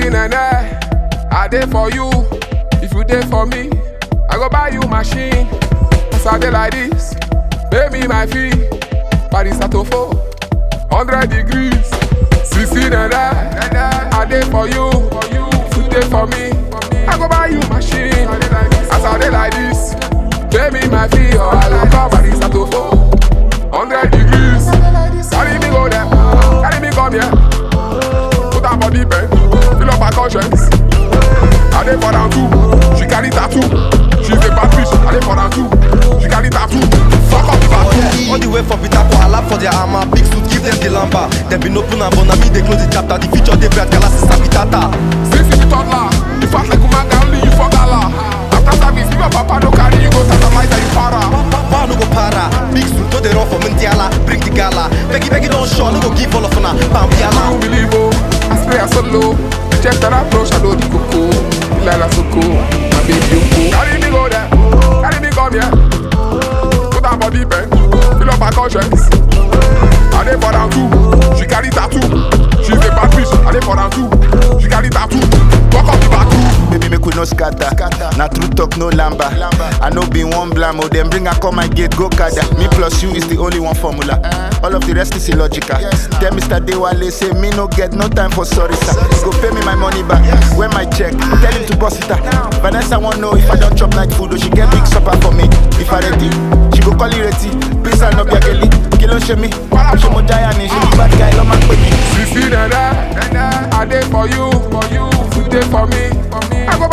Sissy nene, I dey for you. If you dey for me, I go buy you machine. As I dey like this, pay me my fee. Paris Atofo, 100 degrees. Sissy nene, I dey for you. If you dey for me, I go buy you machine. As I dey like this, pay me my fee. Or I go call Paris Atofo, 100 degrees. Carry me go there, carry me come here. Put her body bend, fill up her conscience. I dey for down too, she carry tattoo. She's a bad bitch, I dey for down too. She carry tattoo, fuck up the back. All the way for Peter Koala for their armor. Big suit, give them the lamba. They been open and bona me, they close the chapter. The future they bright, Galas is Sabitata. Since you toddler, you fast like Umanga, only you for gala. After service, if your papa no carry you, go satellite and you para. Papa no go para. Big suit, no they run for Mundiala. Bring the gala. Beggy don't show, no go give all of una. Bambiala. I don't believe, oh, I spray a solo. Check that approach, I know the cocoa. Lila Soko, my baby Yoko. Carry me go there, carry me come here. Put her body bend, fill up her conscience. I dey for down too, she carry tattoo. She's a bad bitch, I dey for down too. She carry tattoo, walk up the back too. Baby, make we no scatter. Na true talk, no lamba. I know be one blamo. Then bring her come my gate, go kada. Me plus you is the only one formula. All of the rest is illogical. Tell Mr. Dewale, say me no get no time for sorry, sir. Go pay me my money back. Where my check? Tell him to boss it up. Vanessa won't know if I don't chop night food, or she get big supper for me. If I ready, she go call you ready. Please I'll not be a girlie. Kill on shemi. She mo giant, she be bad guy, love my baby. Sissy nene, I dey for you. If you dey for me, I go